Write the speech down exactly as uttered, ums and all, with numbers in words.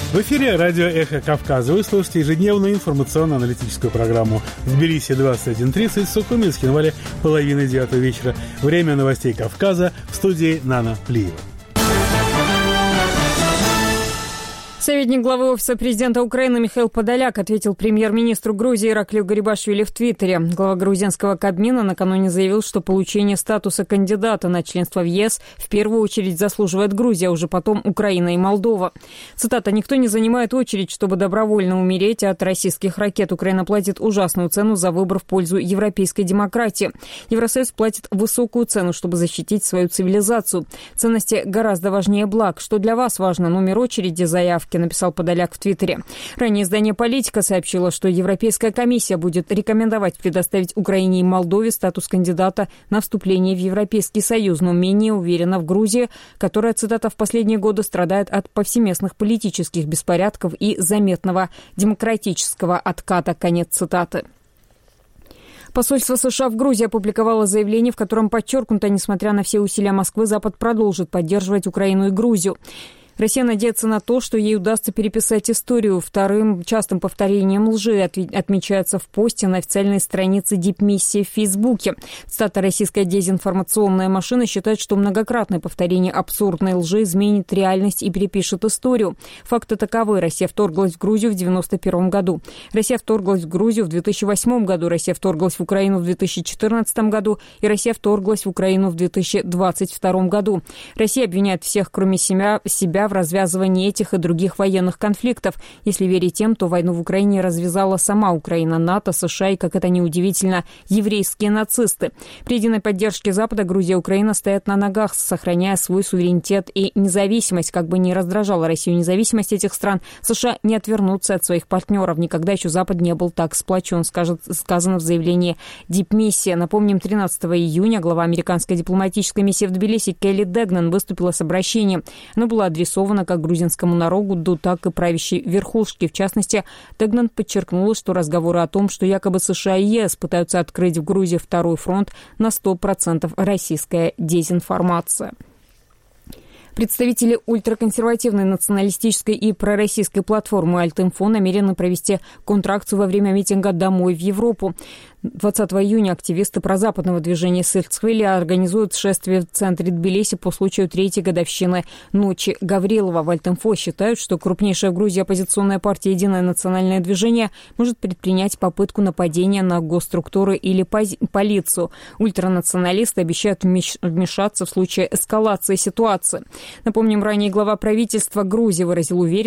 В эфире радио «Эхо Кавказа». Вы слушаете ежедневную информационно-аналитическую программу. В Тбилиси двадцать один тридцать, в Сухуминске на Вале половина девятого вечера. Время новостей Кавказа. В студии Нана Плиева. Советник главы Офиса президента Украины Михаил Подоляк ответил премьер-министру Грузии Ираклию Гарибашвили в Твиттере. Глава грузинского Кабмина накануне заявил, что получение статуса кандидата на членство в ЕС в первую очередь заслуживает Грузия, а уже потом Украина и Молдова. Цитата: «Никто не занимает очередь, чтобы добровольно умереть от российских ракет. Украина платит ужасную цену за выбор в пользу европейской демократии. Евросоюз платит высокую цену, чтобы защитить свою цивилизацию. Ценности гораздо важнее благ. Что для вас важно? Номер очереди, заявки», написал Подоляк в Твиттере. Ранее издание «Политика» сообщило, что Европейская комиссия будет рекомендовать предоставить Украине и Молдове статус кандидата на вступление в Европейский Союз, но менее уверенно в Грузии, которая, цитата, «в последние годы страдает от повсеместных политических беспорядков и заметного демократического отката». Конец цитаты. Посольство США в Грузии опубликовало заявление, в котором подчеркнуто, несмотря на все усилия Москвы, Запад продолжит поддерживать Украину и Грузию. Россия надеется на то, что ей удастся переписать историю. Вторым частым повторением лжи отмечается в посте на официальной странице дипмиссии в Фейсбуке. Цитата: «Российская дезинформационная машина считает, что многократное повторение абсурдной лжи изменит реальность и перепишет историю. Факты таковы. Россия вторглась в Грузию в девяносто первом году. Россия вторглась в Грузию в две тысячи восьмом году. Россия вторглась в Украину в две тысячи четырнадцатом году. И Россия вторглась в Украину в две тысячи двадцать втором году. Россия обвиняет всех, кроме себя, себя в развязывании этих и других военных конфликтов. Если верить тем, то войну в Украине развязала сама Украина, НАТО, США и, как это ни удивительно, еврейские нацисты. При единой поддержке Запада Грузия и Украина стоят на ногах, сохраняя свой суверенитет и независимость. Как бы ни раздражала Россию независимость этих стран, США не отвернутся от своих партнеров. Никогда еще Запад не был так сплочен, скажет, сказано в заявлении дипмиссии. Напомним, тринадцатого июня глава американской дипломатической миссии в Тбилиси Келли Дегнан выступила с обращением. Оно было адресовано как грузинскому народу, так и правящей верхушке. В частности, Дегнан подчеркнула, что разговоры о том, что якобы США и ЕС пытаются открыть в Грузии второй фронт, на сто процентов российская дезинформация. Представители ультраконсервативной националистической и пророссийской платформы «Альтинфо» намерены провести контракцию во время митинга «Домой в Европу». двадцатого июня активисты прозападного движения «Сельцхвили» организуют шествие в центре Тбилиси по случаю третьей годовщины ночи Гаврилова. В «Альтинфо» считают, что крупнейшая в Грузии оппозиционная партия «Единое национальное движение» может предпринять попытку нападения на госструктуры или полицию. Ультранационалисты обещают вмешаться в случае эскалации ситуации. Напомним, ранее глава правительства Грузии выразил уверенность,